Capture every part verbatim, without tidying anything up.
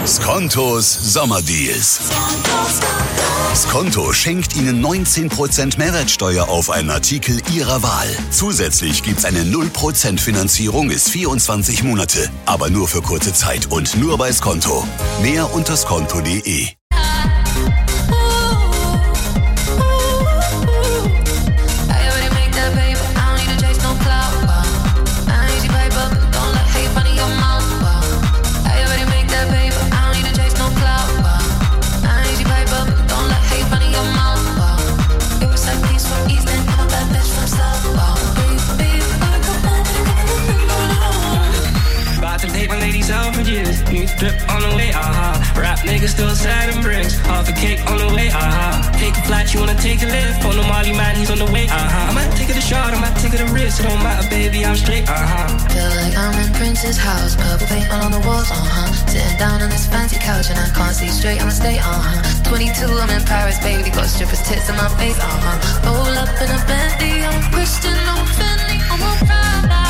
Skontos Sommerdeals. Skonto schenkt Ihnen neunzehn Prozent Mehrwertsteuer auf einen Artikel Ihrer Wahl. Zusätzlich gibt's eine null Prozent Finanzierung bis vierundzwanzig Monate. Aber nur für kurze Zeit und nur bei Skonto. Mehr unter skonto punkt de. Drip on the way, uh-huh. Rap niggas still sad and bricks. Half a cake on the way, uh-huh. Take a flight, you wanna take a lift. On the Molly man, he's on the way, uh-huh. I might take it a shot, I might take it a risk. It don't matter, baby, I'm straight, uh-huh. Feel like I'm in Prince's house. Purple paint all on the walls, uh-huh. Sitting down on this fancy couch and I can't see straight, I'ma stay, uh-huh. twenty-two, I'm in Paris, baby. Got strippers' tits in my face, uh-huh. Roll up in a Bentley, I'm Christian, I'm Fendi, I'm a Prada.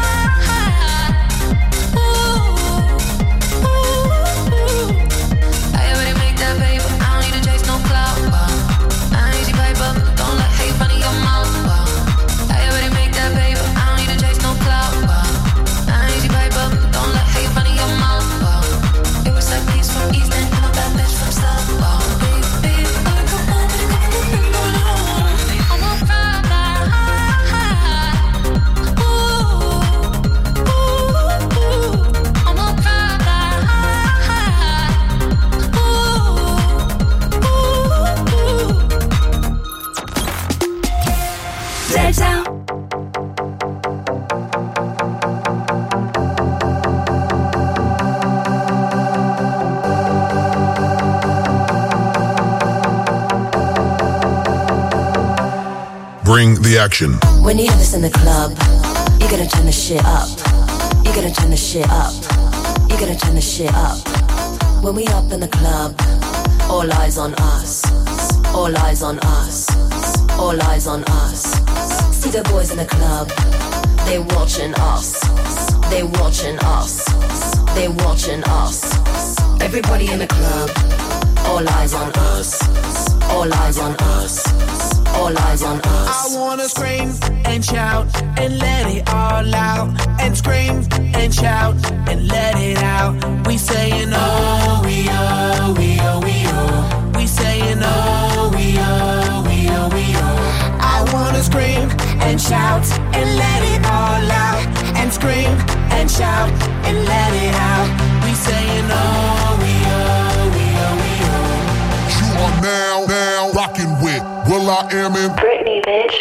Bring the action. When you hear this in the club, you gotta turn the shit up. You gotta turn the shit up. You gotta turn the shit up. When we up in the club, all eyes on us. All eyes on us. All eyes on us. See the boys in the club, they watching us. They watching us. They watching us. Everybody in the club, all eyes on us. All eyes on us. All eyes on us. I wanna scream and shout and let it all out. And scream and shout and let it out. We saying oh, we oh, we oh, we oh. We saying oh, we oh, we oh, we oh. I wanna scream and shout and let it all out. And scream and shout and let it out. We saying oh, we oh, we oh, we oh. You are now, now rocking with Will I Am in Britney, bitch.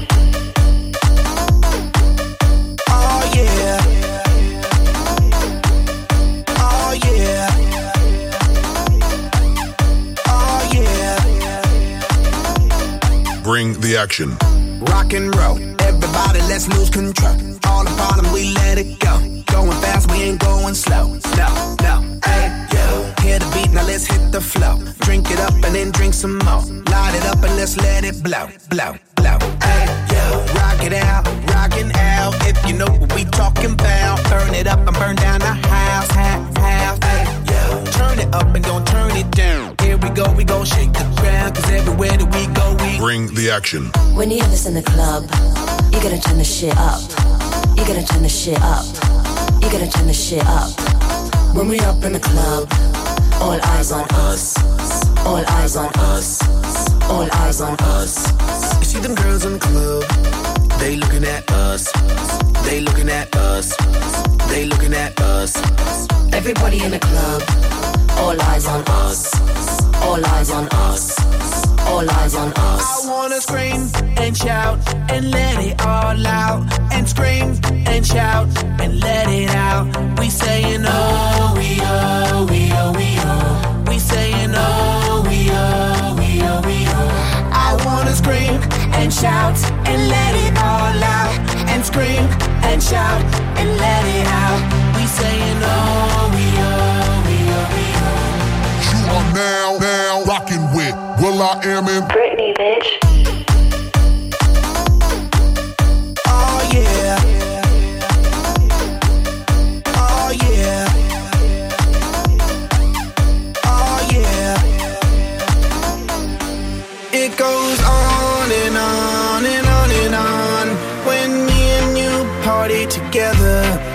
Oh yeah. Oh yeah. Oh yeah. Bring the action. Rock and roll. Everybody, let's lose control. All the bottom, we let it go. Going fast, we ain't going slow. No, no, hey, yo. Hear the beat, now let's hit the flow. Drink it up and then drink some more. Light it up and let's let it blow, blow, blow. Hey, yo. Rock it out, rockin' out. If you know what we talking about. Burn it up and burn down the house, house, house. Hey, yo. Turn it up and don't turn it down. Here we go, we gon' shake the ground. Cause everywhere that we go, we bring the action. When you hear this in the club, you gotta turn the shit up. You gotta turn the shit up. You gotta turn the shit up. When we up in the club, all eyes on us. All eyes on us. All eyes on us. You see them girls in the club, they looking at us. They looking at us. They looking at us. Everybody in the club, all eyes on us. All eyes on us. All eyes on us. I wanna scream and shout and let it all out. And scream and shout and let it out. We saying oh, we oh, we oh, we oh. We saying oh, we oh, we oh, we oh. I wanna scream and shout and let it all out. And scream and shout and let it out. We saying oh, we oh, we oh, we oh. You are now, now rocking with Will I Am in Britney, bitch. Oh yeah. Oh yeah.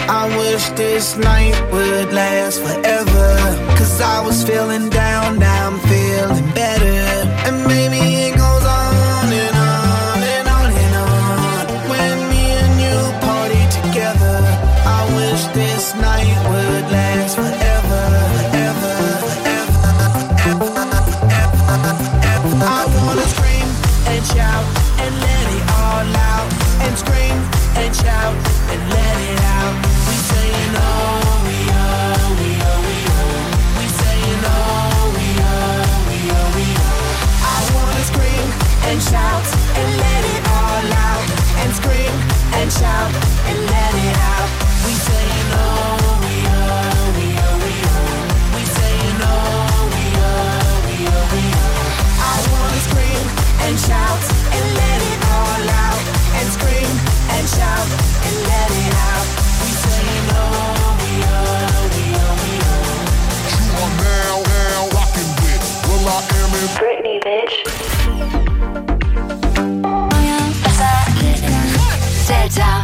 I wish this night would last forever. Cause I was feeling down, now I'm feeling better. And maybe it goes on and on and on and on. When me and you party together, I wish this night would last forever, forever, forever, forever, forever. I wanna scream and shout and let it all out. And scream and shout and let it out. We saying oh, we oh, we oh, we oh. We saying oh, we oh, we oh, we oh. I wanna scream and shout and let it all out. And scream and shout and let it out. We saying oh, we oh, we oh, we oh. We saying oh, we oh, we oh, we oh. I wanna scream and shout and let it all out. And scream and shout and let it out. We saying oh, we oh, we oh, we oh. You are now, now rocking with Will I Am in Britney, bitch. Delta.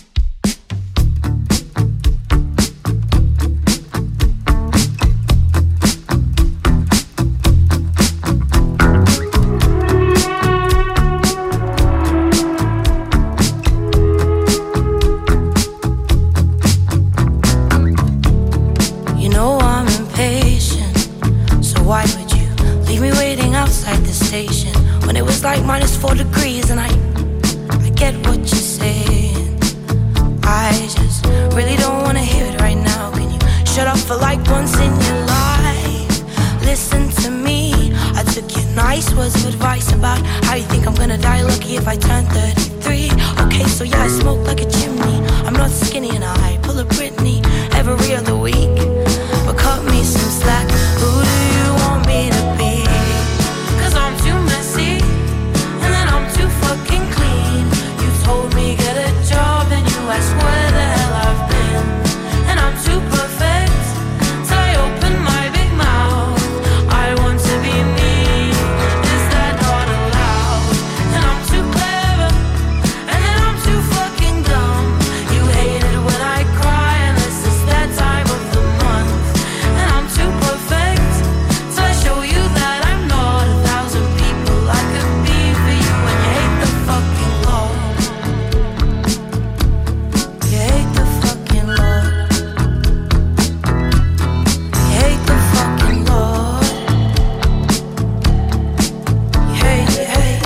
Like minus four degrees and I I get what you're saying. I just really don't wanna hear it right now. Can you shut up for like once in your life? Listen to me. I took your nice words of advice about how you think I'm gonna die lucky if I turn thirty-three. Okay, so yeah, I smoke like a chimney. I'm not skinny and I pull a Britney every other week. But cut me some slack. Who do you want me to be? Cause I'm too messy. Fucking clean. You told me get a job and you asked where the hell I've been. And I'm too perfect till I open my big mouth. I want to be me. Is that not allowed? And I'm too clever and then I'm too fucking dumb. You hate it when I cry unless it's that time of the month. And I'm too perfect till I show you that I'm not a thousand people I could be for you. And you hate the fucking Lord. You hate the fucking Lord. You hate the fucking Lord. You hate, you hate.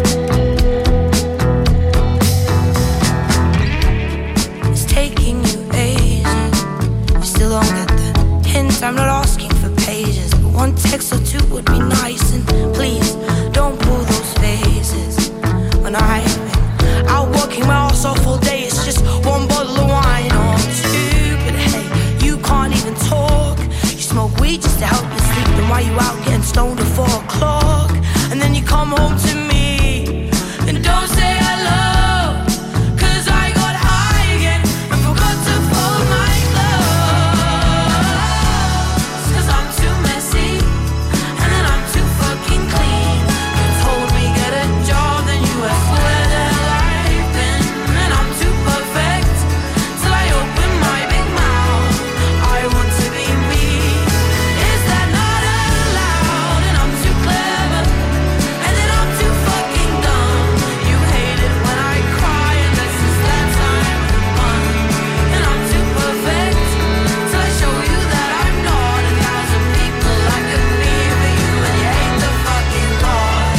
It's taking you ages. You still don't get the hint. I'm not asking for pages, but one text or two would be nice. And please don't pull those faces. When I've been out working my ass off all day, it's just one bottle of wine or two. But hey, you can't even talk. You smoke weed just to help you sleep. Then why you out getting stoned at four o'clock? And then you come home to me and don't say hello. Cause I got high again and forgot to fold my clothes. Cause I'm too messy and then I'm too fucking clean. You told me get a job, then you asked where the hell I've been. And I'm too perfect till I open my big mouth. I want to be me. Is that not allowed? And I'm too clever and then I'm too fucking dumb. You hate it when I cry unless it's that time of the month. And I'm too perfect till I show you that I'm not a thousand people I could be for you. And you hate the fucking Lord.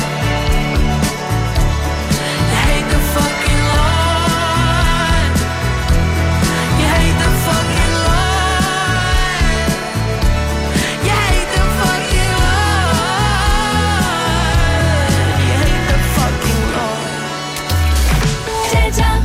You hate the fucking Lord. You hate the fucking Lord. You hate the fucking Lord. You hate the fucking Lord. Delta.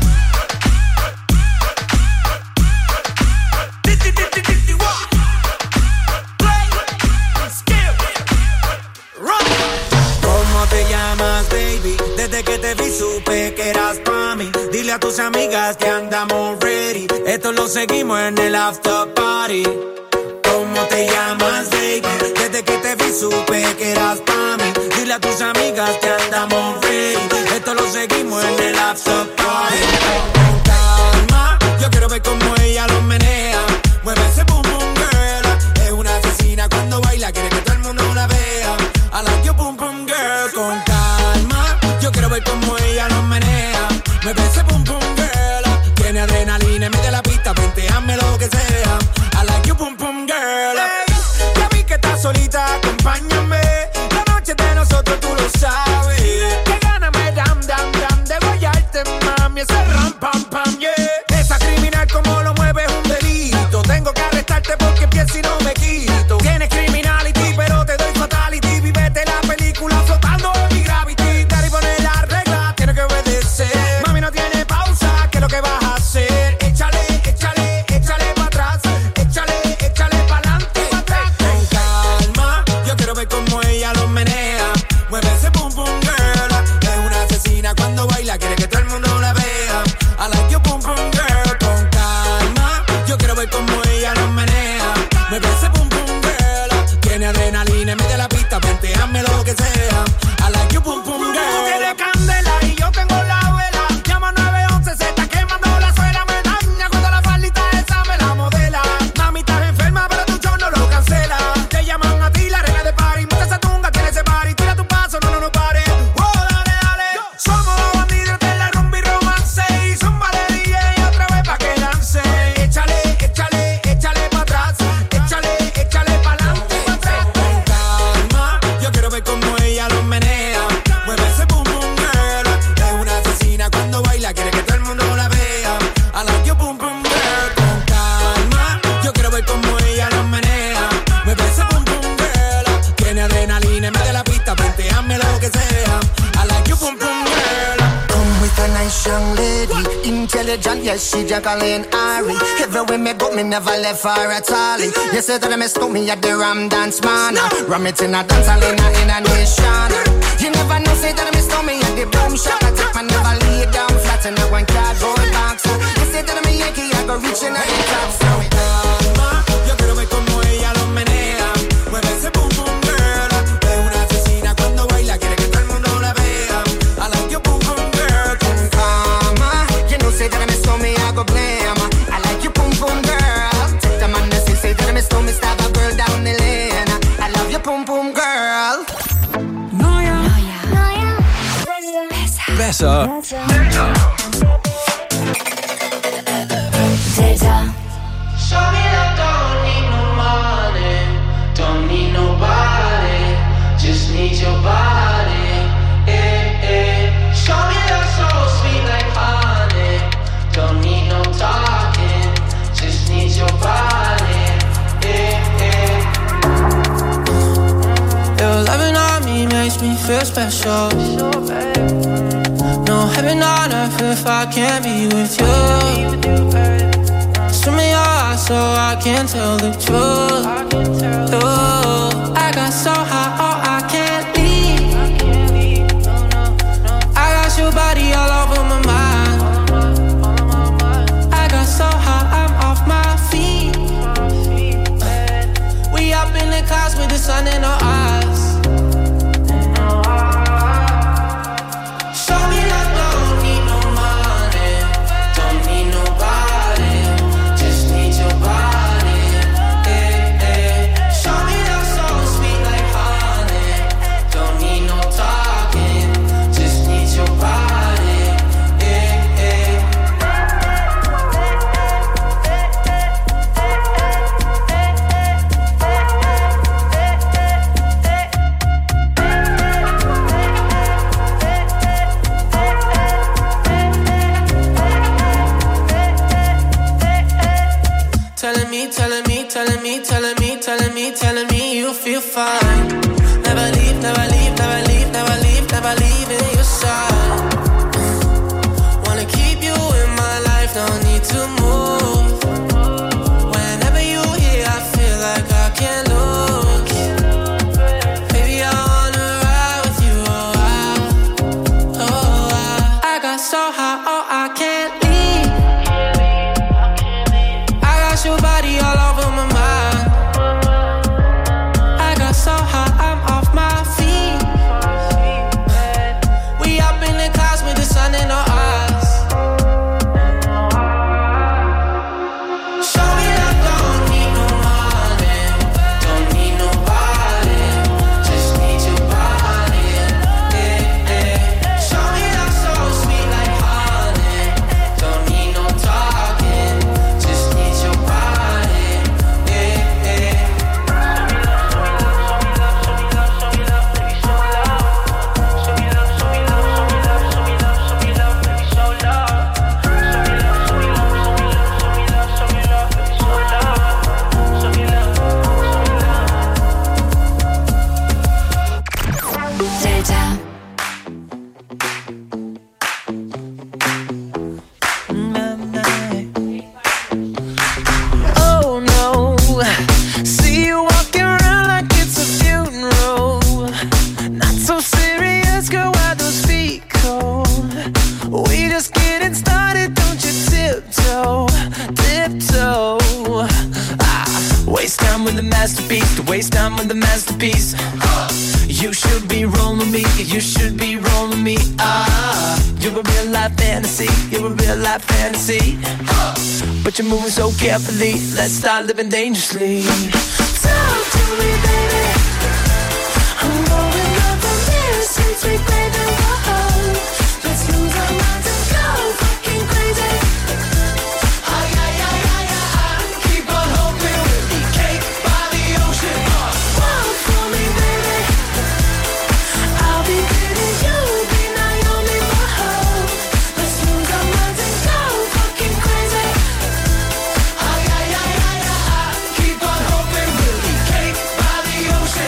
¿Cómo te llamas, baby? Desde que te vi supe que eras pa' mí. Dile a tus amigas que andamos ready. Esto lo seguimos en el after party. ¿Cómo te llamas, baby? Desde que te vi supe que eras pa' mí. Dile a tus amigas que andamos ready. Esto lo seguimos en el after party. Con calma, yo quiero quiero ver cómo ella lo menea. Mueve ese boom boom girl. Es una asesina cuando baila, quiere que todo el mundo la vea. I like your boom boom girl. Con calma, yo quiero ver cómo ella lo menea. Mueve ese boom boom girl. Tiene adrenalina, mete la pista, venteame lo que sea. I like your boom boom girl. Hey, ya vi que estás solita, acompáñame. La noche de nosotros tú lo sabes. Que gana me dam dam dam de guayarte, mami. Ese ram pam pam, yeah. Esa criminal como lo mueve es un delito. Tengo que arrestarte porque pienso y no me quito. Tienes criminality, pero te doy fatality. Vivete la película flotando en mi gravity. Dar y poner la regla, tiene que obedecer. Mami no tiene pausa, ¿qué es lo que vas a hacer? Échale, échale, échale pa' atrás. Échale, échale pa'lante, pa' atrás. Con calma, yo quiero ver cómo ella lo menea. Mueve ese boom boom girl. Es una asesina cuando baila, quiere que todo el mundo la vea. I like your boom boom girl. Con calma, yo quiero ver cómo ella lo menea. Mueve ese boom boom girl. Tiene adrenalina en medio de la pista, venteame lo que sea. I like your boom boom girl. Tú tienes candela y yo tengo la vela. Llama nueve once, se está quemando la suela. Me daña cuando la faldita esa me la modela. Mami, estás enferma, pero tu show no lo cancela. Te llaman a ti la reina de party. Monta esa tunga, tiene ese party. Tira tu paso, no, no, no pare. Oh, dale, dale. Somos los bandidos de la rumba y romance. Y son valería y otra vez pa' que lance. Échale, échale, échale pa' atrás. Échale, échale pa'lante, pa' atrás. Con calma, yo quiero ver cómo ella lo menea. Mueve ese boom boom girl. Es una asesina cuando baila, quiere que todo el mundo la vea. I like your boom boom girl. Con calma, yo quiero ver cómo ella lo menea. Mueve ese boom boom girl. Tiene adrenalina en medio de la pista, venteame lo que sea. I like your boom boom girl. Come with a nice young lady, intelligent, yes, she Jacqueline Ari. Everywhere me go, me never left her at all. You say that I miss me at the Ram Dance Man. Ram it in a dance hall in a, in a nation. You never know, say that I miss me at the Boom Shop. I take my never lay down flat in a one cardboard box. You say that I'm a Yankee, I go reaching at the top. So calma, yo quiero ver cómo ella lo menea. Mueve ese boom boom girl. Es una asesina cuando baila, quiere que todo el mundo la vea. I like your boom boom girl. Con calma, you know, say that I miss me, I go blame. I like you, boom boom girl. Take the man that say that I miss me, stab a girl down the lane. I love you, boom boom girl. Neuer, Neuer, Besser. Data. show me that don't need no money, don't need nobody, just need your body. Eh, eh. Show me that soul sweet like honey, don't need no talking, just need your body. Eh, eh. Your loving on me makes me feel special. No heaven on earth if I can't be with you. Swim in your eyes so I can tell the truth. Ooh, I got so high, oh I can't leave. I got your body all over my mind. I got so high, I'm off my feet. We up in the clouds with the sun in our eyes. Show me that don't need no money, don't need nobody, just need your body. Eh, eh. Show me that soul sweet like honey, don't need no talking, just need your body. Eh, eh. Telling me, telling me, telling me, telling me, telling me, telling me you feel fine. Never leave, never leave, never leave, never leave, never leave in your side. Wanna keep you in my life, no need to move. Whenever you here, I feel like I can't lose. Baby, I wanna ride with you, oh I, oh I. I got so high, oh I can't leave. I got your body all over my mind. I got so high, I'm off my feet. to waste time with the masterpiece. You should be rolling me, you should be rolling me. Ah, you're a real life fantasy, you're a real life fantasy. But you're moving so carefully, let's start living dangerously. Talk to me, baby. I'm going up on this since we played the wall. Let's lose our minds and go fucking crazy. Ay, ay, ay, ay, ay, keep on hoping we'll be cake by the ocean. Walk for me, baby. I'll be pretty, you'll be Naomi Mahal. Let's lose our minds and go fucking crazy. Ay, ay, ay, ay, ay, keep on hoping we'll be cake by the ocean.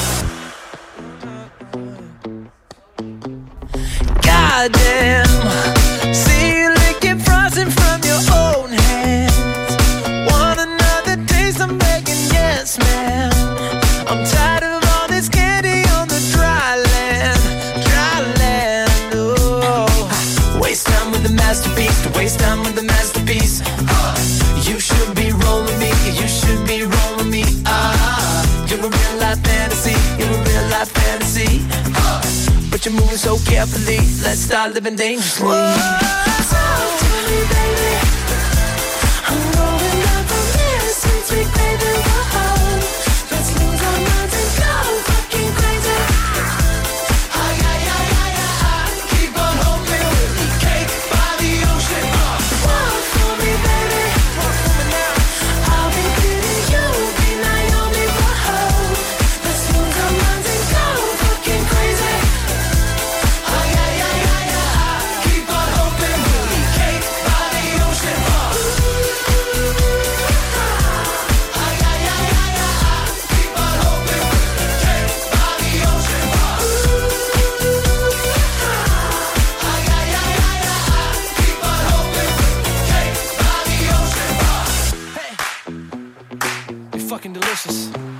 Goddamn, see you licking frosting from your own hands. Want another taste? I'm begging, yes, man. I'm tired of all this candy on the dry land, dry land. Oh, waste time with the masterpiece, to waste time with the masterpiece. You should be rolling me, you should be rolling me. Ah, you're a real life fantasy, you're a real life fantasy. But you're moving so carefully, let's start living dangerously. Talk to me, baby. I'm going up on this since we played the wall. Let's lose our minds and go fucking crazy. Ay, ay, ay, ay, ay, keep on hoping we'll be cake by the ocean. Walk for me, baby. I'll be pretty, you'll be Naomi Mahal. Let's lose our minds and go fucking crazy. Ay, ay, ay, ay, ay, keep on hoping we'll be cake by the ocean. Ay, ay, ay, ay, ay, keep on hoping we'll be cake by the ocean. Ay, ay, ay, ay, ay, keep on hoping we'll be cake by the ocean. Hey, you're fucking delicious.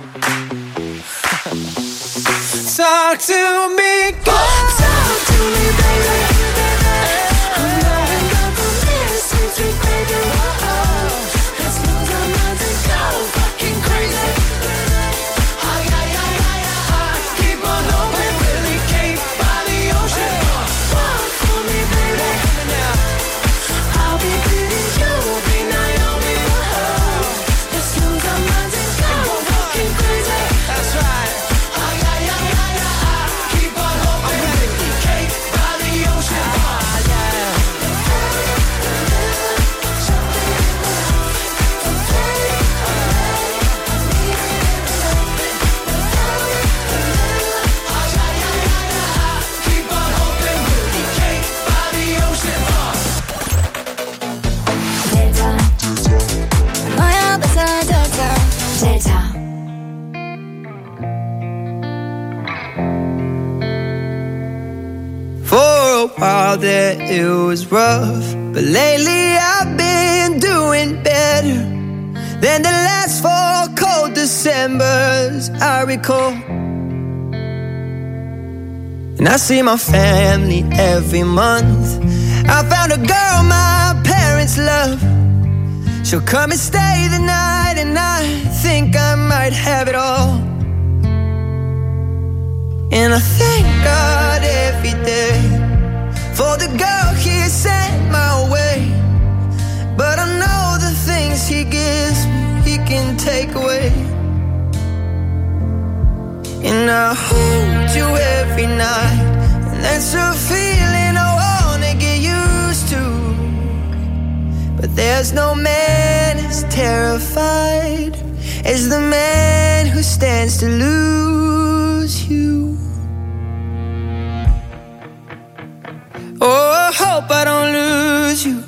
Talk to me, girl. Talk to me, baby. I'm going up on this since we played the wall. Let's lose our minds and go fucking crazy. Ay, ay, ay, ay, ay, keep on hoping we'll be cake by the ocean. Walk for me, baby. I'll be pretty, you'll be Naomi Mahal. Let's lose our minds and go fucking crazy. That's right. Ay, ay, ay, ay, ay, keep on hoping we'll be cake by the ocean. Ah, yeah. Keep on hoping we'll be cake by the ocean. 뭐야 벗어져서 제자 For a while there it was rough, but lately I've been doing better than the last four cold Decembers I recall. And I see my family every month. I found a girl my parents love. She'll come and stay the night, and I think I might have it all. And I thank God every day for the girl He sent my way. But I know the things He gives me, He can take away. And I hold you every night, and that's a feeling I wanna get used to. But there's no man as terrified as the man who stands to lose you. Oh, I hope I don't lose you.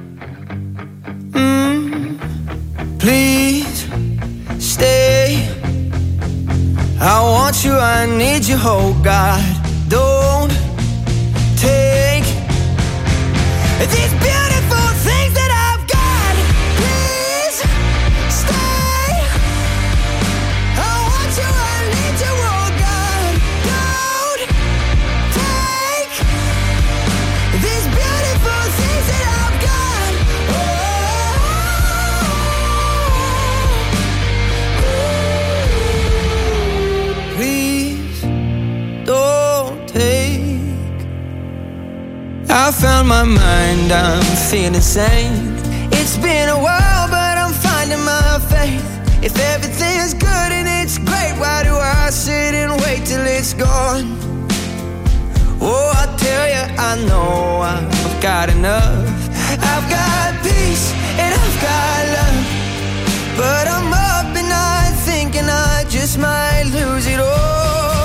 Mm, please stay. I want you, I need you, oh God. Don't take these beautiful things that I've got. Please stay. I want you, I need you, oh God. Don't take these beautiful things that I've got. Oh, ooh. I found my mind, I'm feeling sane. It's been a while, but I'm finding my faith. If everything's good and it's great, why do I sit and wait till it's gone? Oh, I tell you, I know I've got enough. I've got peace and I've got love, but I'm up and I thinking I just might lose it all.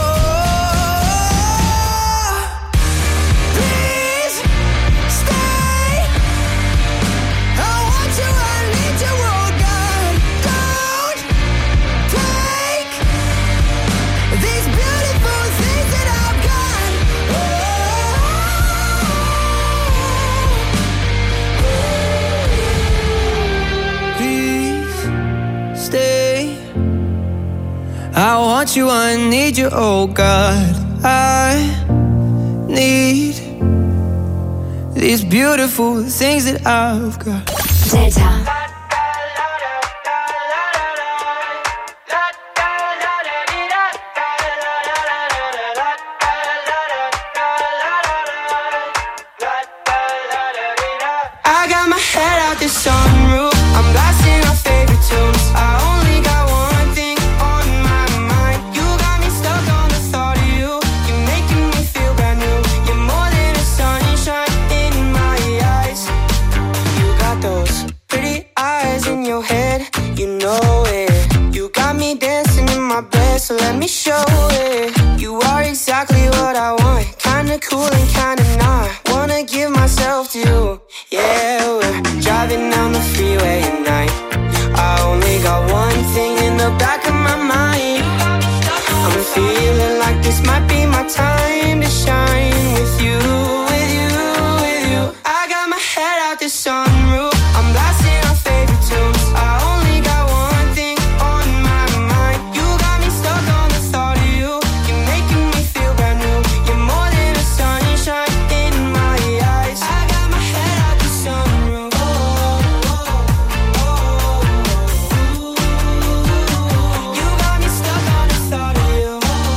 I want you, I need you, oh God. I need these beautiful things that I've got. Daytime. I got my head out the sunroof, I'm blasting our favorite tunes. I only got one thing on my mind. You got me stuck on the thought of you. You're making me feel brand new. You're more than a sunshine in my eyes. You got those pretty eyes in your head, you know it. You got me dancing in my bed, so let me show it. You are exactly what I want, kinda cool and kinda not. Wanna give myself to you. Yeah, we're driving down the freeway at night. I only got one thing in the back of my mind. I'm feeling like this might be my time to shine with you, with you, with you. I got my head out the sunroof, I'm blasting our favorite tunes. I only got one thing on my mind. You got me stuck on the thought of you. You're making me feel brand new. You're more than a sunshine in my eyes. I got my head out the sunroof. You got me stuck on the thought of you.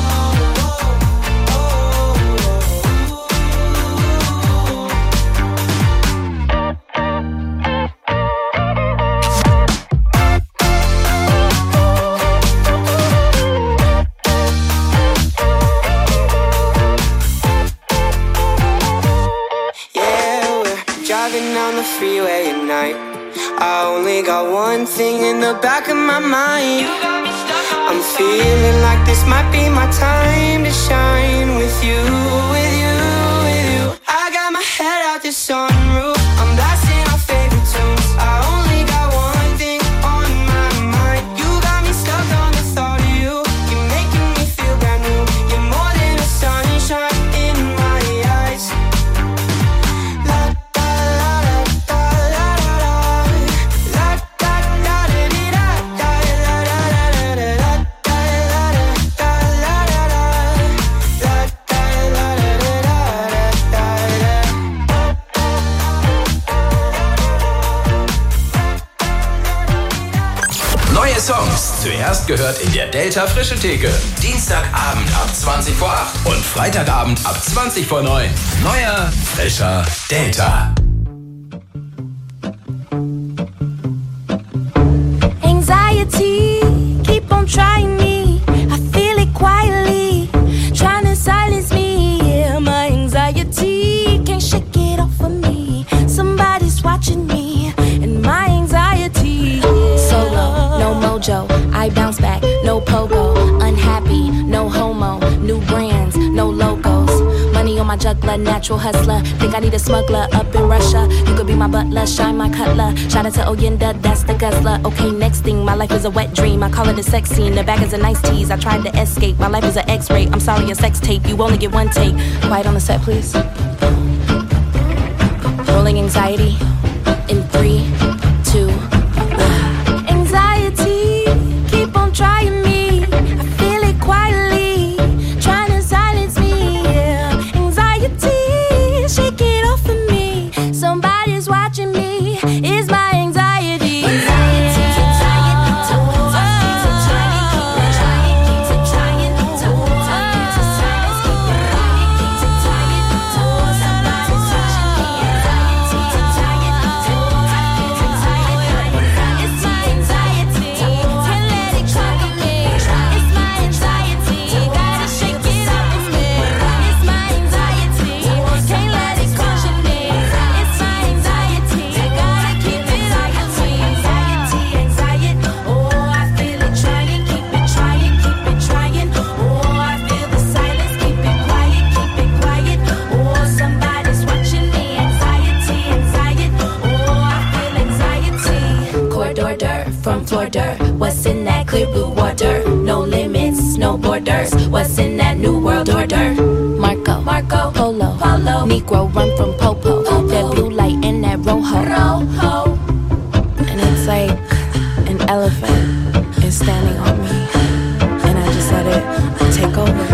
Yeah, we're driving down the freeway at night. I only got one thing in the back of my mind. I'm feeling like this might be my time to shine with you, with you, with you. I got my head out the sunroof, I'm blasting our favorite tunes. I only got one thing on my mind. You got me stuck on the thought of you. You're making me feel brand new. You're more than a sunshine in my eyes. La da la da la la la la da da da dee da da la la la la la da la da la la la la da la la la da Neue Songs, zuerst gehört in der Delta Frische Theke. Dienstagabend ab zwanzig vor acht und Freitagabend ab zwanzig vor neun. Neuer, frischer Delta. Anxiety, keep on trying me. I feel it quietly, trying to silence me. Yeah, my anxiety can't shake it off of me. Somebody's watching me, and my anxiety. Solo, no mojo, I bounce back, no pogo. Unhappy, no homo, new brands, no logos. Money on my juggler, natural hustler. Think I need a smuggler up in Russia. You could be my butler, shine my cutler. Shout out to Oyenda, that's the guzzler. Okay, next thing, my life is a wet dream. I call it a sex scene, the bag is a nice tease. I tried to escape, my life is an X-ray. I'm sorry, a sex tape, you only get one take. Quiet on the set, please. Rolling anxiety in three, two, one. Anxiety, keep on trying me. I feel it quietly, trying to silence me. Yeah. Anxiety, shake it off of me. Somebody's watching me. Is my anxiety. Anxiety, orders. What's in that new world order? Marco, Marco, Polo, Polo, Negro run from Popo. Popo. That blue light in that Rojo, Rojo. And it's like an elephant is standing on me, and I just let it take over.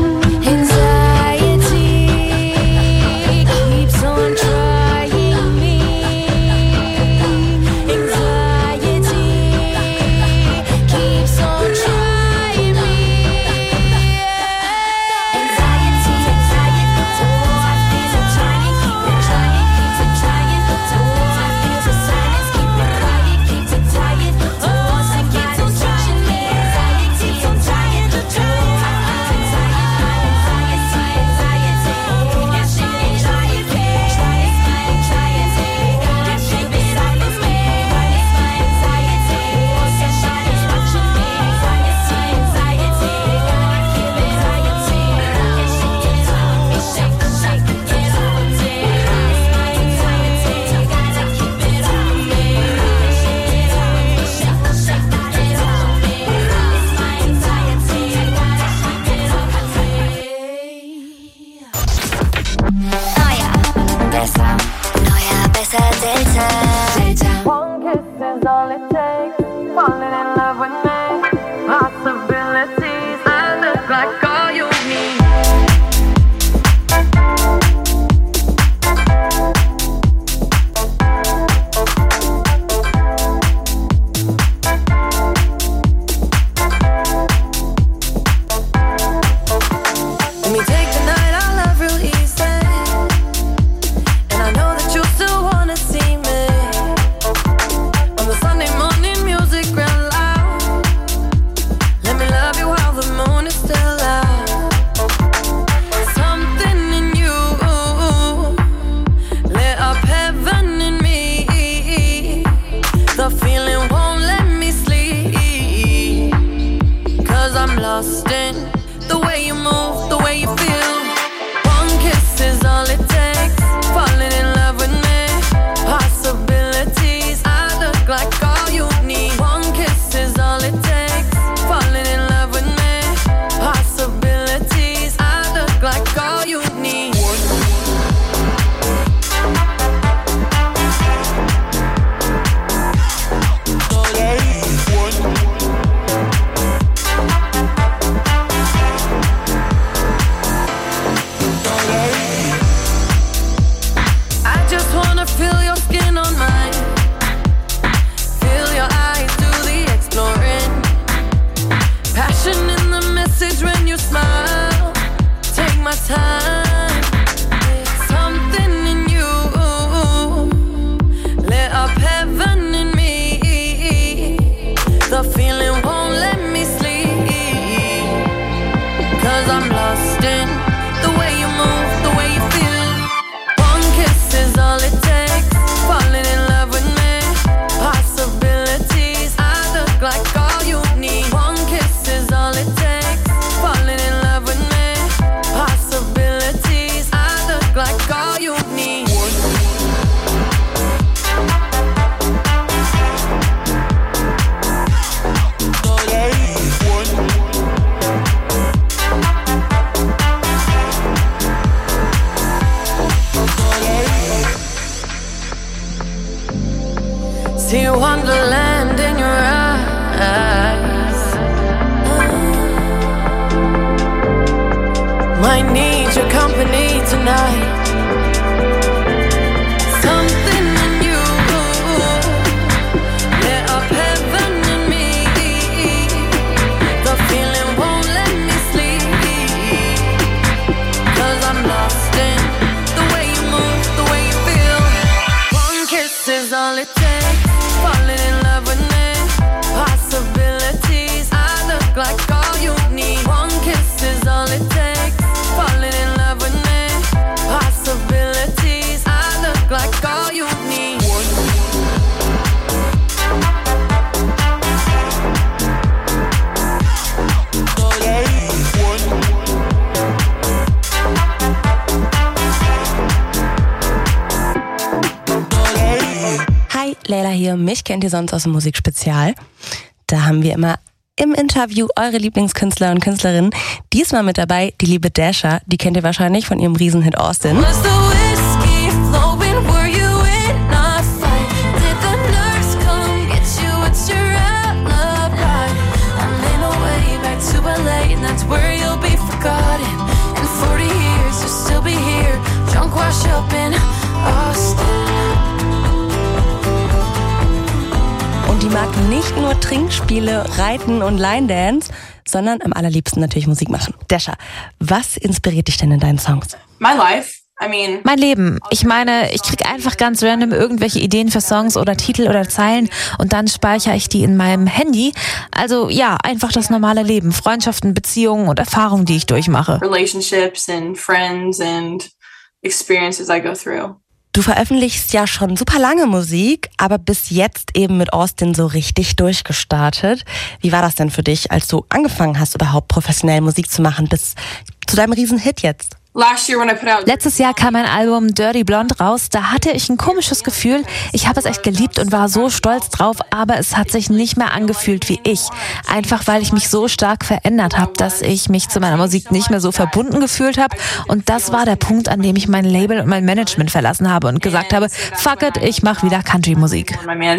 See wonderland in your eyes. Might need your company tonight. Something in you lit up heaven in me. The feeling won't let me sleep, 'cause I'm lost in the way you move, the way you feel. One kiss is all it takes. Falling in love with me. Possibilities. I look like all you need. One kiss is all it takes. Falling in love with me. Possibilities. I look like all you need. Hi, Leila hier. Mich kennt ihr sonst aus dem Musikspezial. Da haben wir immer im Interview eure Lieblingskünstler und Künstlerinnen. Diesmal mit dabei die liebe Dasha, die kennt ihr wahrscheinlich von ihrem Riesenhit Austin. Und die mag nicht nur Trinkspiele, Reiten und Line-Dance, sondern am allerliebsten natürlich Musik machen. Dasha, was inspiriert dich denn in deinen Songs? My life. I mean, mein Leben. Ich meine, ich krieg einfach ganz random irgendwelche Ideen für Songs oder Titel oder Zeilen und dann speichere ich die in meinem Handy. Also ja, einfach das normale Leben. Freundschaften, Beziehungen und Erfahrungen, die ich durchmache. Relationships and friends and experiences I go through. Du veröffentlichst ja schon super lange Musik, aber bis jetzt eben mit Austin so richtig durchgestartet. Wie war das denn für dich, als du angefangen hast, überhaupt professionell Musik zu machen, bis zu deinem Riesenhit jetzt? Letztes Jahr kam mein Album Dirty Blonde raus, da hatte ich ein komisches Gefühl. Ich habe es echt geliebt und war so stolz drauf, aber es hat sich nicht mehr angefühlt wie ich. Einfach weil ich mich so stark verändert habe, dass ich mich zu meiner Musik nicht mehr so verbunden gefühlt habe. Und das war der Punkt, an dem ich mein Label und mein Management verlassen habe und gesagt habe, fuck it, ich mache wieder Country-Musik.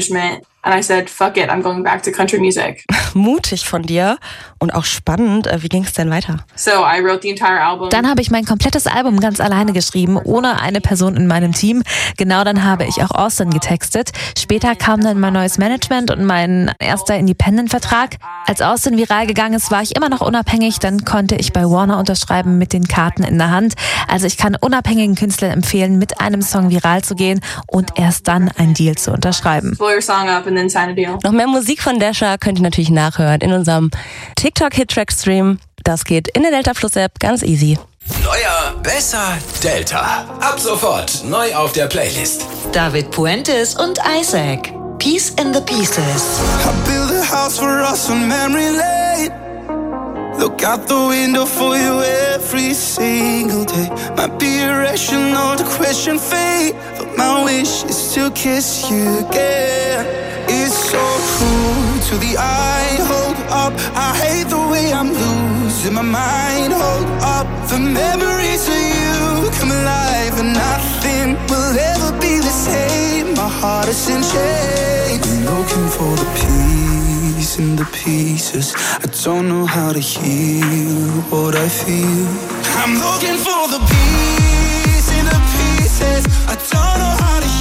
And I said, fuck it, I'm going back to country music. Mutig von dir und auch spannend. Wie ging es denn weiter? So I wrote the entire album. Dann habe ich mein komplettes Album ganz alleine geschrieben, ohne eine Person in meinem Team. Genau, dann habe ich auch Austin getextet. Später kam dann mein neues Management und mein erster Independent-Vertrag. Als Austin viral gegangen ist, war ich immer noch unabhängig. Dann konnte ich bei Warner unterschreiben mit den Karten in der Hand. Also ich kann unabhängigen Künstlern empfehlen, mit einem Song viral zu gehen und erst dann einen Deal zu unterschreiben. Blow your song up. Noch mehr Musik von Dasha könnt ihr natürlich nachhören in unserem TikTok-Hit-Track-Stream. Das geht in der Delta Plus App ganz easy. Neuer, besser, Delta. Ab sofort neu auf der Playlist. David Puentes und Isaac. Peace in the Pieces. I build a house for us on memory lane. Look out the window for you every single day. Might be irrational to question fate, but my wish is to kiss you again. It's so cruel to the eye, hold up. I hate the way I'm losing my mind, hold up. The memories of you come alive and nothing will ever be the same. My heart is in chains. I'm looking for the peace in the pieces. I don't know how to heal what I feel. I'm looking for the peace in the pieces. I don't know how to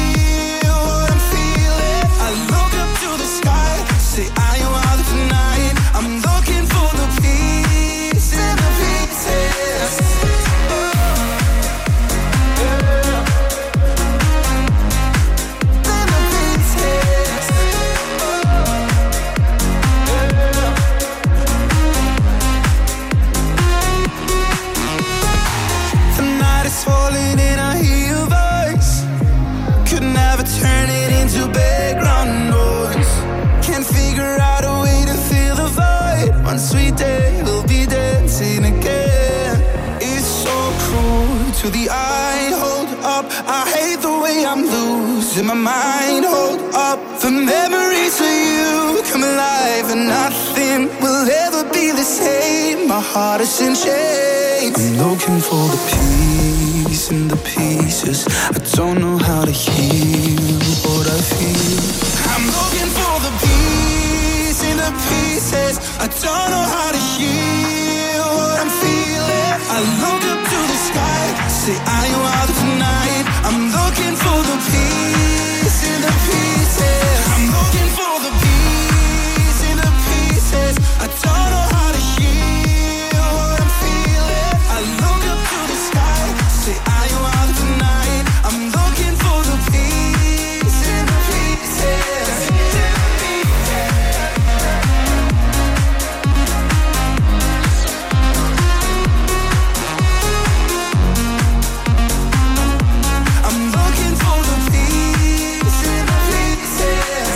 heal what I'm feeling. I look up to the sky, say I am out tonight. I'm looking for the peace in the pieces. Falling in, I hear your voice. Could never turn it into background noise. Can't figure out a way to fill the void. One sweet day we'll be dancing again. It's so cruel to the eye, hold up. I hate the way I'm losing my mind, hold up. The memories of you come alive and nothing will ever be the same. My heart is in chains. I'm looking for the peace in the pieces. I don't know how to heal what I feel. I'm looking for the peace in the pieces. I don't know how to heal what I'm feeling. I look up to the sky, say I am out tonight. I'm looking for the peace in the pieces. I'm looking for the peace in the pieces. I don't know how to heal what I'm feeling. I look up to the sky, say I am out tonight. I'm looking for the peace in the pieces. I'm looking for the peace in the pieces.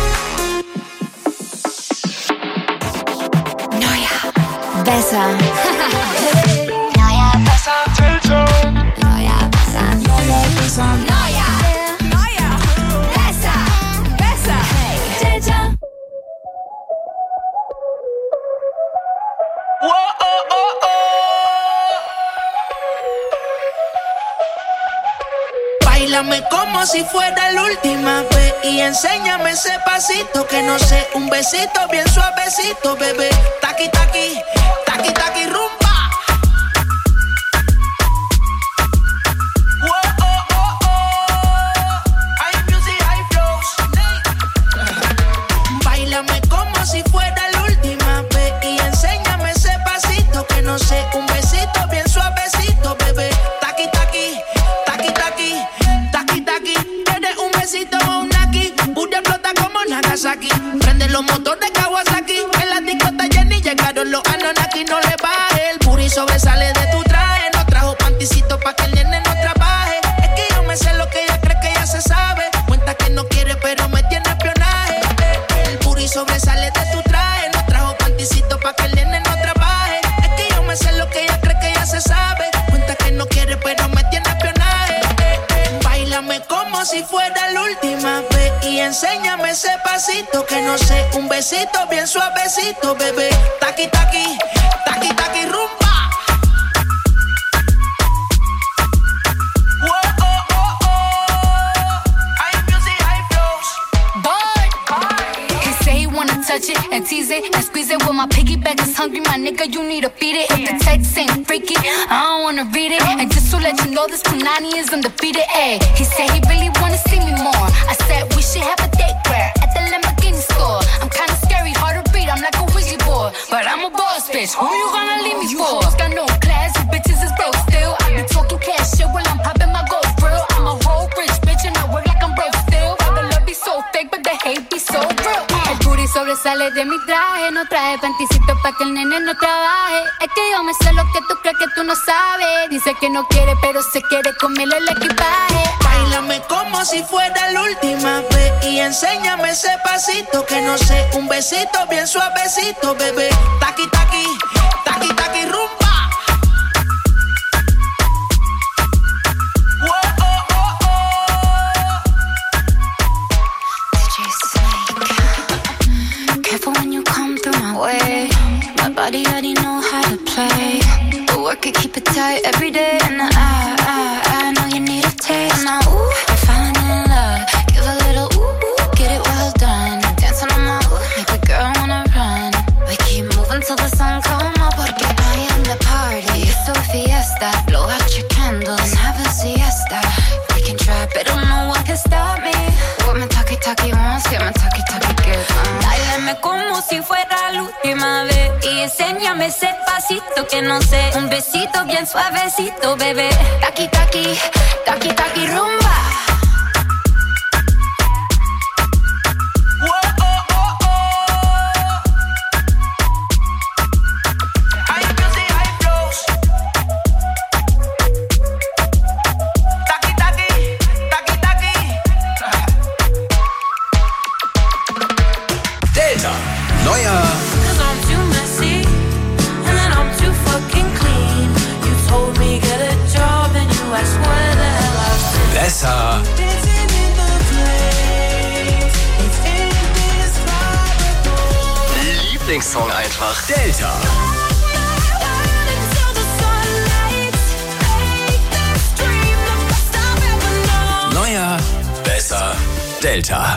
Neuer, besser. Neuer, besser. Neuer, besser. Neuer, besser. Neuer, neuer, besser, besser. Delta. Báilame como si fuera la última vez y enséñame ese pasito que no sé, un besito bien suavecito, bebé. Taqui, taqui, taqui, taqui, rumba. Si fuera la última vez y enséñame ese pasito que no sé, un besito bien suavecito, bebé. Taqui, taqui, taqui, taqui, taqui, taqui. ¿Quieres un besito o un naki? Pura explota como Nagasaki. Prende los motores Kawasaki. En la discota Jenny llegaron los Anunnaki. No le baje, el booty sobresale de tu traje. No trajo panticito pa' que el nene no trabaje. Es que yo me sé lo que ella cree que ya se sabe. Cuenta que no quiere pero me tiene espionaje. El booty sobresale de tu traje. No trajo panticito pa' que el nene no trabaje. Es que yo me sé lo que ella cree que ya se sabe. Cuenta que no quiere pero me tiene espionaje. Báilame como si fuera la última vez y enséñame ese pasito que no sé, un besito bien suavecito, bebé. Taqui, taqui, taqui, taqui, rumba. Touch it and tease it and squeeze it. When my piggyback is hungry, my nigga, you need to feed it. If the text ain't freaky, I don't wanna read it. And just to let you know, this Punani is undefeated. Ay, he said he really wanna see me more. I said we should have a date where at the Lamborghini store. I'm kinda scary, hard to read, I'm like a Ouija board, but I'm a boss bitch. Who you gonna leave me for? Got no class, you bitches is broke still. I be talking cash shit while I'm popping my gold grill. I'm a whole rich bitch and I work like I'm broke still. Why the love be so fake, but the hate be so real. El booty sobresale de mi traje, no traje panticito pa' que el nene no trabaje. Es que yo me sé lo que tú crees que tú no sabes. Dice que no quiere, pero se quiere comerle el equipaje. Báilame como si fuera la última vez y enséñame ese pasito que no sé, un besito bien suavecito, bebé. Taqui, taqui, taqui, taqui, rumba. When you come through my way, my body already know how to play. The work it, keep it tight every day. And I, I, I know you need a taste. Now, ooh, I'm falling in love. Give a little ooh, ooh, get it well done. Dancing on my ooh, make a girl wanna run. We keep moving till the sun come up. Porque I am the party. It's so fiesta. Blow out your candles and have a siesta. We can try, but no one can stop me. What my talkie talkie wants, get my talkie talkie good. Báilame como si fuera la última vez y enséñame ese pasito que no sé, un besito bien suavecito, bebé. Taqui, taqui, taqui, taqui, rumba. Besser. Lieblingssong einfach. Delta. Neuer, besser, Delta.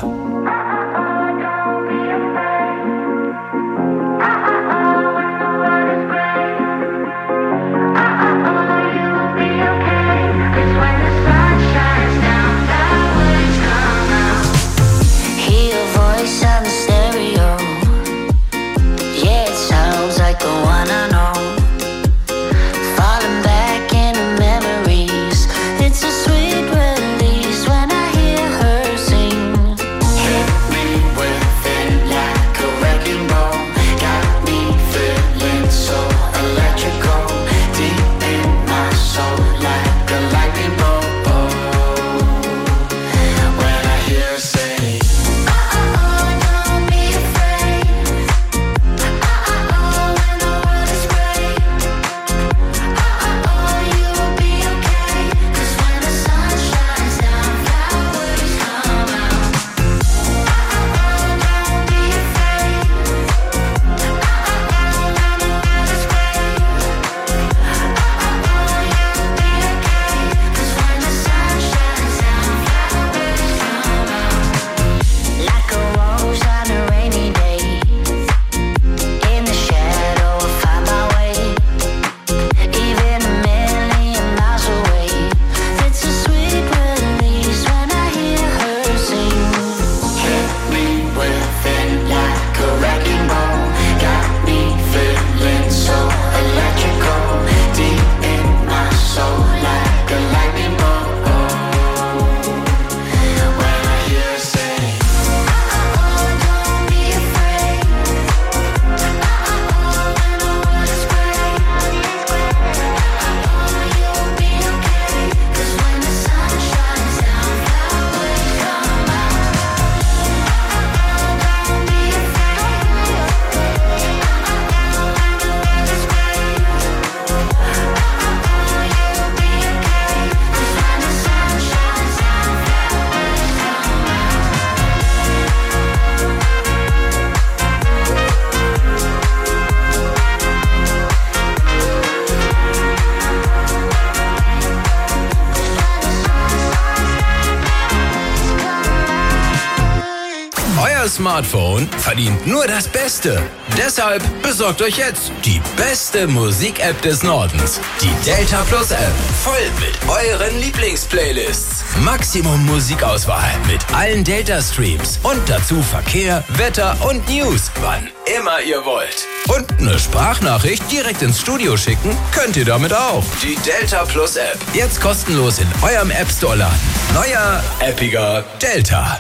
Smartphone verdient nur das Beste. Deshalb besorgt euch jetzt die beste Musik-App des Nordens. Die Delta Plus App. Voll mit euren Lieblingsplaylists. Maximum Musikauswahl mit allen Delta-Streams. Und dazu Verkehr, Wetter und News. Wann immer ihr wollt. Und eine Sprachnachricht direkt ins Studio schicken könnt ihr damit auch. Die Delta Plus App. Jetzt kostenlos in eurem App Store laden. Neuer, appiger Delta.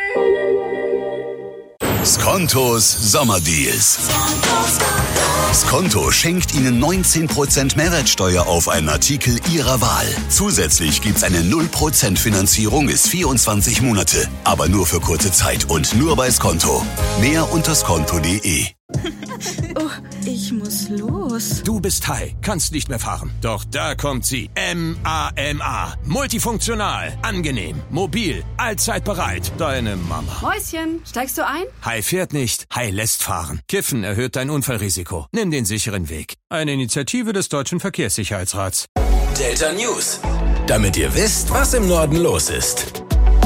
Skontos Sommerdeals. Skonto schenkt Ihnen neunzehn Prozent Mehrwertsteuer auf einen Artikel Ihrer Wahl. Zusätzlich gibt's eine null Prozent Finanzierung bis vierundzwanzig Monate. Aber nur für kurze Zeit und nur bei Skonto. Mehr unter skonto punkt de. Oh, ich muss los. Du bist high, kannst nicht mehr fahren. Doch da kommt sie. M A M A. Multifunktional, angenehm, mobil, allzeit bereit. Deine Mama. Mäuschen, steigst du ein? High fährt nicht, High lässt fahren. Kiffen erhöht dein Unfallrisiko. Nimm den sicheren Weg. Eine Initiative des Deutschen Verkehrssicherheitsrats. Delta News. Damit ihr wisst, was im Norden los ist.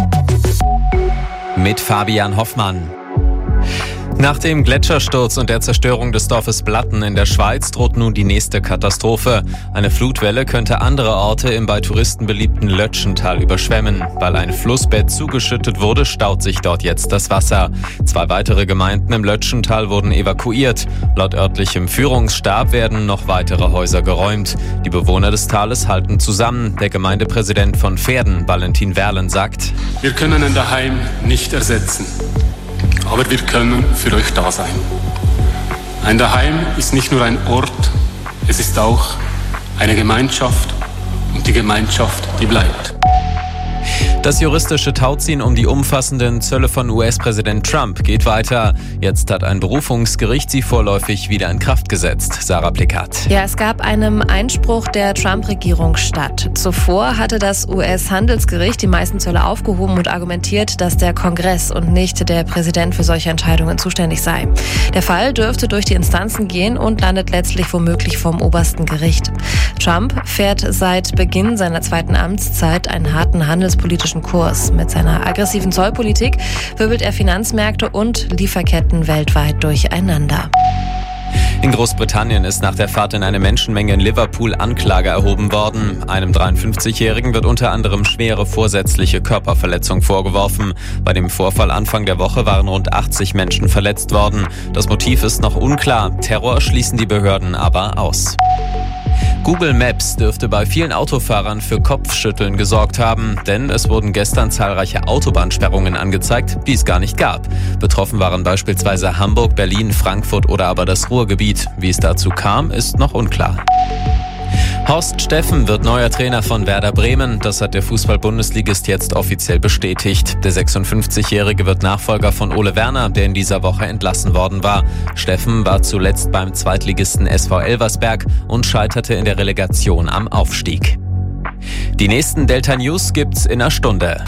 Mit Fabian Hoffmann. Nach dem Gletschersturz und der Zerstörung des Dorfes Blatten in der Schweiz droht nun die nächste Katastrophe. Eine Flutwelle könnte andere Orte im bei Touristen beliebten Lötschental überschwemmen. Weil ein Flussbett zugeschüttet wurde, staut sich dort jetzt das Wasser. Zwei weitere Gemeinden im Lötschental wurden evakuiert. Laut örtlichem Führungsstab werden noch weitere Häuser geräumt. Die Bewohner des Tales halten zusammen. Der Gemeindepräsident von Verden, Valentin Werlen, sagt: Wir können ein Daheim nicht ersetzen. Aber wir können für euch da sein. Ein Daheim ist nicht nur ein Ort, es ist auch eine Gemeinschaft und die Gemeinschaft, die bleibt. Das juristische Tauziehen um die umfassenden Zölle von U S-Präsident Trump geht weiter. Jetzt hat ein Berufungsgericht sie vorläufig wieder in Kraft gesetzt. Sarah Plikat. Ja, es gab einen Einspruch der Trump-Regierung statt. Zuvor hatte das U S-Handelsgericht die meisten Zölle aufgehoben und argumentiert, dass der Kongress und nicht der Präsident für solche Entscheidungen zuständig sei. Der Fall dürfte durch die Instanzen gehen und landet letztlich womöglich vom obersten Gericht. Trump fährt seit Beginn seiner zweiten Amtszeit einen harten handelspolitischen Kurs. Mit seiner aggressiven Zollpolitik wirbelt er Finanzmärkte und Lieferketten weltweit durcheinander. In Großbritannien ist nach der Fahrt in eine Menschenmenge in Liverpool Anklage erhoben worden. Einem dreiundfünfzigjährigen wird unter anderem schwere vorsätzliche Körperverletzung vorgeworfen. Bei dem Vorfall Anfang der Woche waren rund achtzig Menschen verletzt worden. Das Motiv ist noch unklar. Terror schließen die Behörden aber aus. Google Maps dürfte bei vielen Autofahrern für Kopfschütteln gesorgt haben, denn es wurden gestern zahlreiche Autobahnsperrungen angezeigt, die es gar nicht gab. Betroffen waren beispielsweise Hamburg, Berlin, Frankfurt oder aber das Ruhrgebiet. Wie es dazu kam, ist noch unklar. Horst Steffen wird neuer Trainer von Werder Bremen. Das hat der Fußball-Bundesligist jetzt offiziell bestätigt. Der sechsundfünfzigjährige wird Nachfolger von Ole Werner, der in dieser Woche entlassen worden war. Steffen war zuletzt beim Zweitligisten S V Elversberg und scheiterte in der Relegation am Aufstieg. Die nächsten Delta News gibt's in einer Stunde.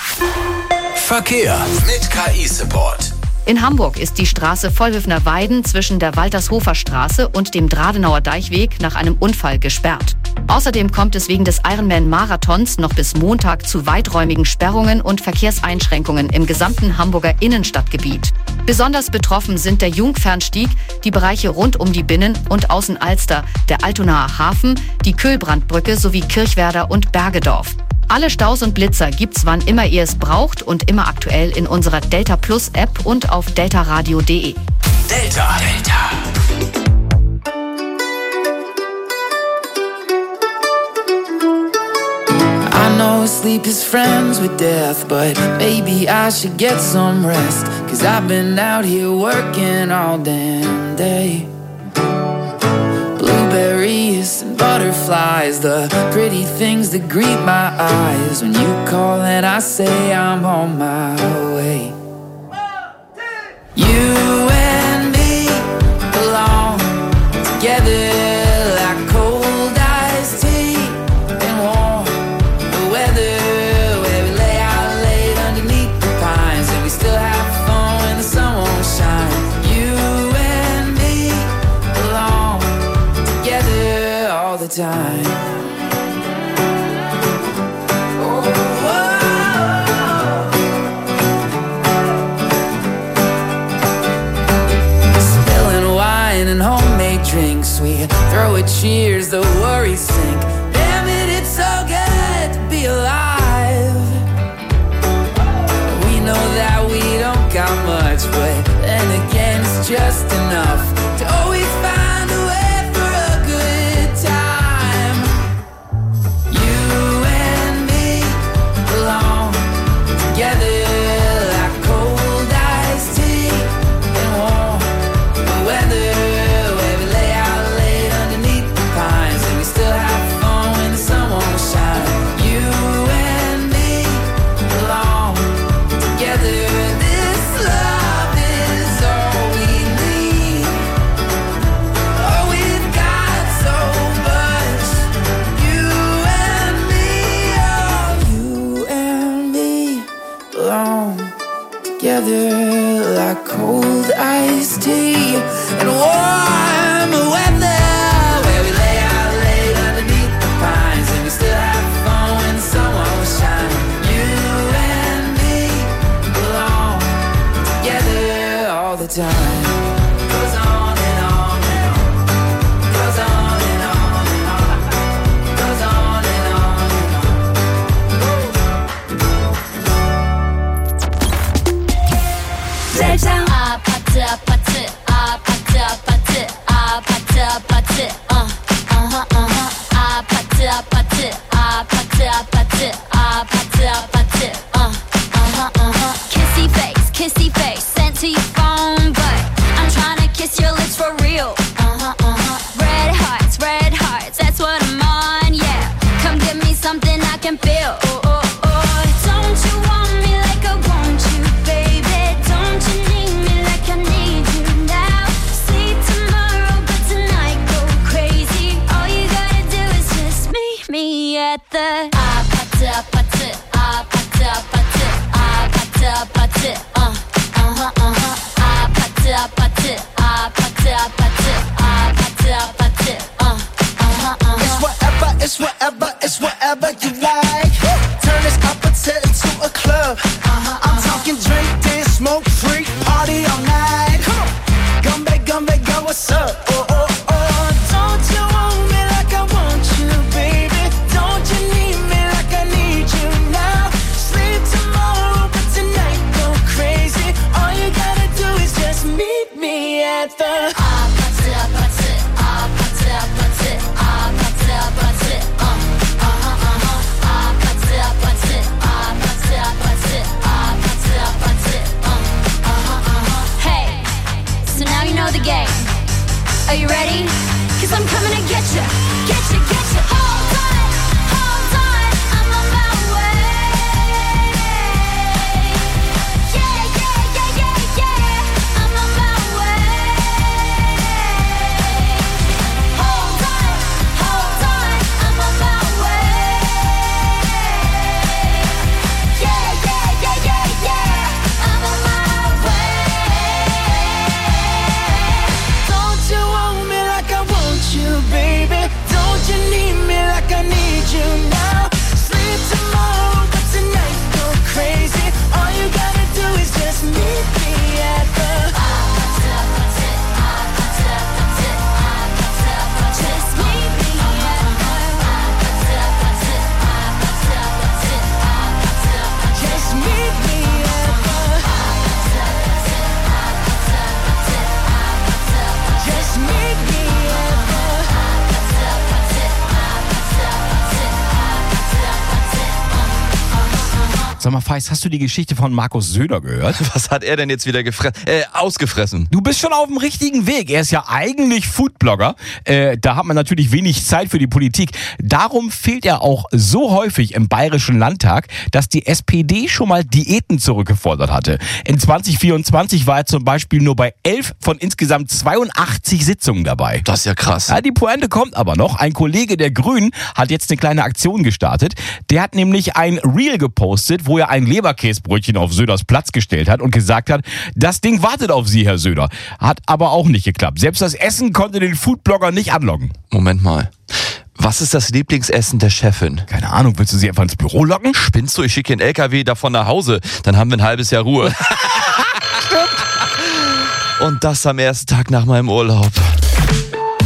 Verkehr mit K I-Support. In Hamburg ist die Straße Vollhöfner Weiden zwischen der Waltershofer Straße und dem Dradenauer Deichweg nach einem Unfall gesperrt. Außerdem kommt es wegen des Ironman-Marathons noch bis Montag zu weiträumigen Sperrungen und Verkehrseinschränkungen im gesamten Hamburger Innenstadtgebiet. Besonders betroffen sind der Jungfernstieg, die Bereiche rund um die Binnen- und Außenalster, der Altonaer Hafen, die Kühlbrandbrücke sowie Kirchwerder und Bergedorf. Alle Staus und Blitzer gibt's wann immer ihr es braucht und immer aktuell in unserer Delta Plus App und auf deltaradio punkt de. Delta. Delta. I know sleep is friends with death, but maybe I should get some rest. Cause I've been out here working all damn day. Blueberries and butterflies, the pretty things that greet my eyes. When you call and I say I'm on my way. You and me belong together like cold iced tea and warm the weather, where we lay out late underneath the pines and we still have fun when the sun won't shine. You and me belong together all the time. with cheers, the worries sink. Damn it, it's so good to be alive. We know that we don't got much, but then again it's just enough to always find a way for a good time. You and me belong together. Together like cold iced tea and warm weather, where we lay out late underneath the pines and we still have fun when the sun won't shine. You and me belong together all the time. Goes on and on and on. Goes on and on and on. Goes on and on and on. Seltsam. Apathe, Apathe, Apathe, Apathe, Apathe, Apathe, uh, uh-huh, uh-huh. Apathe, Apathe, Apathe, Apathe, Apathe, Apathe, uh, uh-huh, uh-huh. Kissy face, kissy face, sent to your phone, but I'm trying to kiss your lips for real. Uh-huh, uh-huh. Red hearts, red hearts, that's what I'm on, yeah. Come give me something I can feel. Oh, oh, oh. Don't you want me like I want you, baby? Don't you need me like I need you now? Sleep tomorrow, but tonight go crazy. All you gotta do is just meet me at the Apathe, Apathe, Apathe, Apathe, Apathe, Apathe, uh, uh-huh, uh-huh. Apathe, Apathe, Apathe, Apathe, Apathe, Apathe, uh, uh-huh, uh-huh. It's whatever, it's whatever, it's whatever you like. Turn this appetite into a club. Uh-huh, I'm talking drink, dance, smoke, freak, party all night. Come on, Gumbe, Gumbe, go, what's up? Oh, oh, oh. Don't you want me like I want you, baby? Don't you need me like I need you now? Sleep tomorrow, but tonight go crazy. All you gotta do is just meet me at the Apathe, Apathe, Apathe, Apathe, Apathe, Apathe, uh, uh-huh, uh-huh. Apathe, Apathe, Apathe, Apathe, Apathe, Apathe, uh, uh-huh, uh-huh. Hey, so now you know the game. Are you ready? 'Cause I'm coming to get you, get you, get you. Hold on, hold on, I'm on my way. Yeah, yeah, yeah, yeah, yeah, I'm on my way. Hold on, hold on, I'm on my way. Yeah, yeah, yeah, yeah, yeah, I'm on my way. Don't you want me like I want you, baby? Don't you need me like I need you now? Sleep tomorrow, but tonight go crazy. All you gotta do is just meet me at the Just meet me at Just meet me at the Just meet me at Sag mal, Feist, hast du die Geschichte von Markus Söder gehört? Was hat er denn jetzt wieder gefressen? Äh, ausgefressen? Du bist schon auf dem richtigen Weg. Er ist ja eigentlich Foodblogger. Äh, da hat man natürlich wenig Zeit für die Politik. Darum fehlt er auch so häufig im Bayerischen Landtag, dass die S P D schon mal Diäten zurückgefordert hatte. In zwanzig vierundzwanzig war er zum Beispiel nur bei elf von insgesamt zweiundachtzig Sitzungen dabei. Das ist ja krass. Ja, die Pointe kommt aber noch. Ein Kollege der Grünen hat jetzt eine kleine Aktion gestartet. Der hat nämlich ein Reel gepostet, wo er ein Leberkäsbrötchen auf Söders Platz gestellt hat und gesagt hat, das Ding wartet auf Sie, Herr Söder. Hat aber auch nicht geklappt. Selbst das Essen konnte den Foodblogger nicht anlocken. Moment mal. Was ist das Lieblingsessen der Chefin? Keine Ahnung, willst du sie einfach ins Büro locken? Spinnst du? Ich schicke den L K W davon nach Hause. Dann haben wir ein halbes Jahr Ruhe. Und das am ersten Tag nach meinem Urlaub. Delta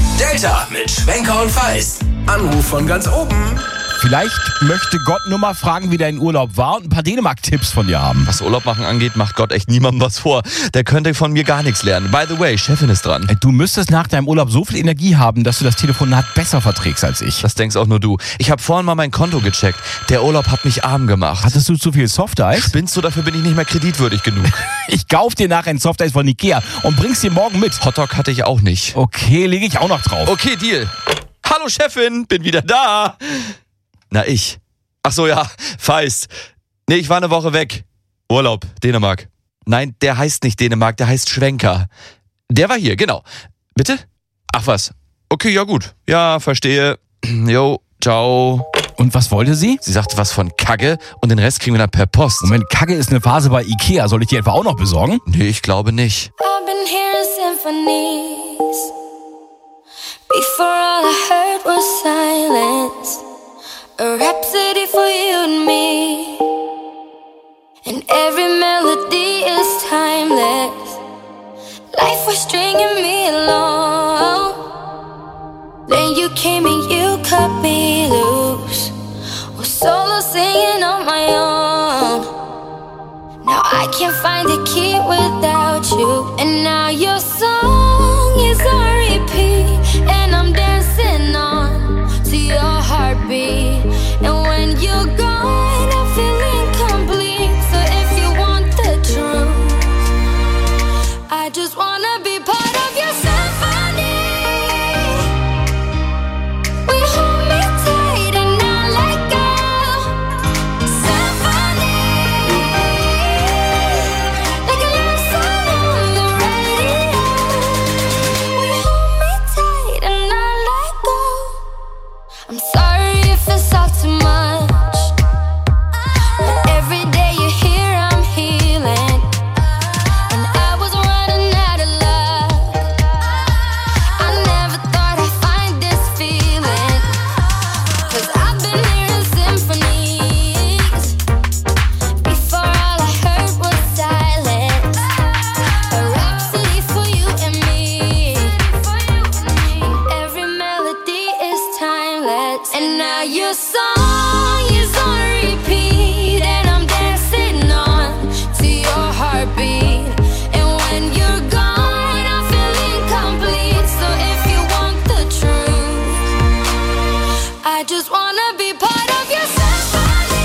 Delta mit Schwenker und Feist. Anruf von ganz oben. Vielleicht möchte Gott nur mal fragen, wie dein Urlaub war und ein paar Dänemark-Tipps von dir haben. Was Urlaub machen angeht, macht Gott echt niemandem was vor. Der könnte von mir gar nichts lernen. By the way, Chefin ist dran. Du müsstest nach deinem Urlaub so viel Energie haben, dass du das Telefonat besser verträgst als ich. Das denkst auch nur du. Ich habe vorhin mal mein Konto gecheckt. Der Urlaub hat mich arm gemacht. Hattest du zu viel Softeis? Spinnst du, dafür bin ich nicht mehr kreditwürdig genug. Ich kauf dir nachher ein Softeis von Ikea und bring's dir morgen mit. Hotdog hatte ich auch nicht. Okay, lege ich auch noch drauf. Okay, Deal. Hallo Chefin, bin wieder da. Na, ich. Ach so, ja, Feist. Nee, ich war eine Woche weg. Urlaub, Dänemark. Nein, der heißt nicht Dänemark, der heißt Schwenker. Der war hier, genau. Bitte? Ach was. Okay, ja gut. Ja, verstehe. Jo, ciao. Und was wollte sie? Sie sagte was von Kagge und den Rest kriegen wir dann per Post. Moment, Kagge ist eine Phase bei Ikea. Soll ich die etwa auch noch besorgen? Nee, ich glaube nicht. I've been hearing symphonies. Before all I heard was silence. A rhapsody for you and me. And every melody is timeless. Life was stringing me along. Then you came and you cut me loose. Was solo singing on my own. Now I can't find a key without you. And now your song is on repeat. And I'm dancing on to your heartbeat. And when you're gone, I feel incomplete. So if you want the truth, I just wanna be part of your symphony. We hold me tight and not let go. Symphony, like a love song on the radio. We hold me tight and not let go. I'm sorry if it's all too much, but every day you're here I'm healing. And I was running out of luck. I never thought I'd find this feeling. Cause I've been hearing symphonies. Before all I heard was silence. A rhapsody for you and me. And every melody is timeless. And now your song is on repeat. And I'm dancing on to your heartbeat. And when you're gone, I feel incomplete. So if you want the truth, I just wanna be part of your symphony.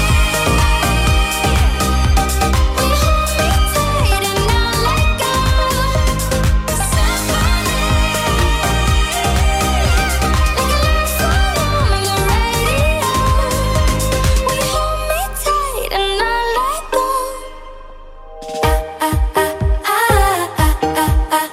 We hold me tight and not let go. Symphony, like a love song on the radio. We hold me tight and not let go. Ah, ah, ah, ah, ah, ah, ah.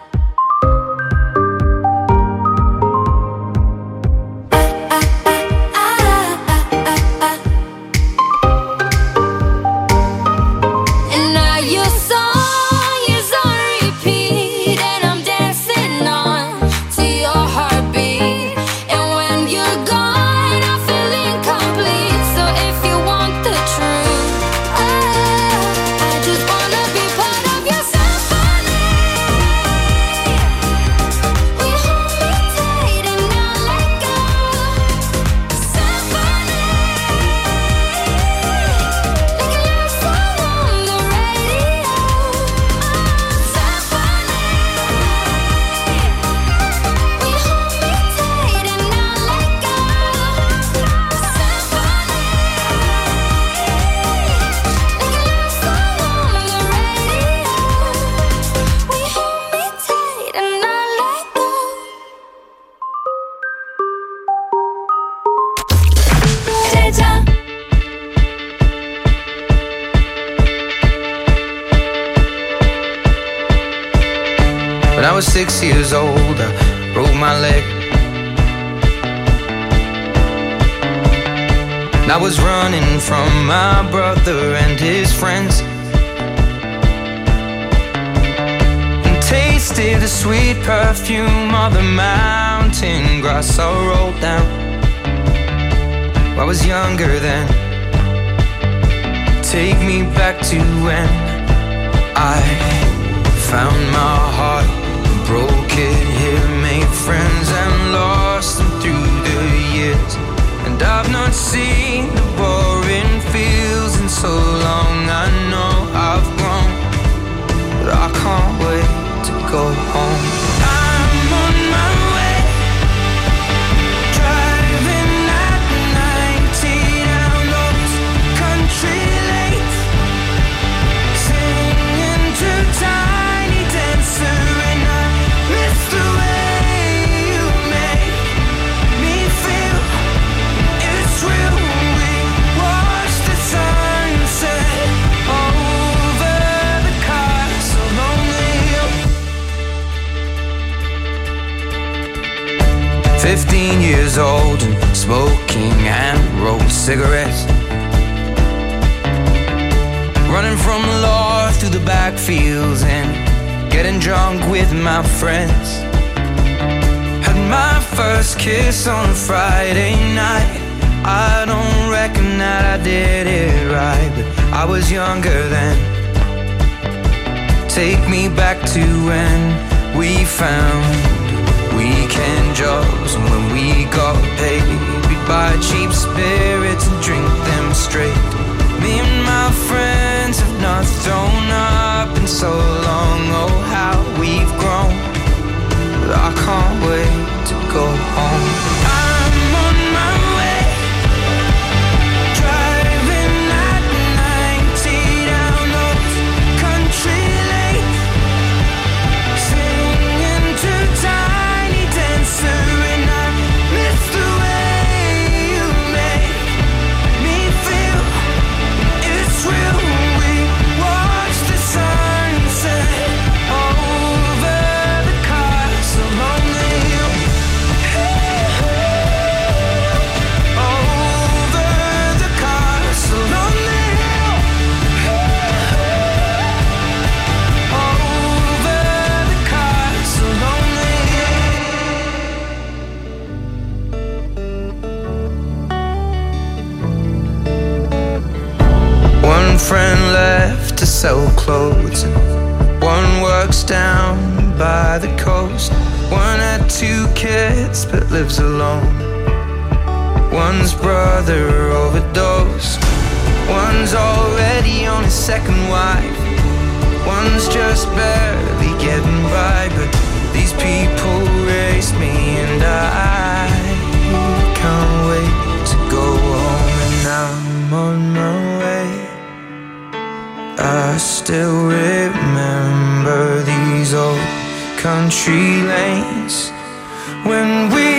And now your song is on repeat. And I'm dancing on to your heartbeat. And when you're gone, I feel incomplete. So if you want the truth, I, I just wanna be part of your symphony. We hold me tight and not let go. Symphony, like a love song on the radio. Symphony, we hold me tight and not let go. Symphony, like a love song on the radio. We hold me tight and not let go. Delta. When I was six years old, I broke my leg. And I was running from my brother and his friends, and tasted the sweet perfume of the mountain grass I rolled down. I was younger then. Take me back to when I found my heart, broke it here, made friends and lost seen the boring fields in so long. I know I've grown, but I can't wait to go home. I'm on my way, driving at ninety down those country lanes, singing to Tiny Dancer, and I miss the way you make me feel. It's real. We watch the sunset over the castle on the hill. Fifteen years old and smoking hand-rolled cigarettes, running from the law through the backfields and getting drunk with my friends. Had my first kiss on a Friday night. I don't reckon that I did it right, but I was younger then. Take me back to when we found weekend jobs, and when we got paid, we'd buy cheap spirits and drink them straight. Me and my friends have not thrown up in so long. Oh, how we've grown, but I can't wait to go home. I'm on my way, driving at ninety down those country lanes, singing to Tiny Dancer, and I miss the way you make me feel. It's real. We watch the sunset over the castle on the hill. Over the castle on the hill. Over the castle on the hill. One friend left to sell clothes, and one works down by the coast. One had two kids but lives alone. One's brother overdosed. One's already on his second wife. One's just barely getting by, but these people raised me, and I can't wait to go home. And I'm on my way. I still remember these old country lanes when we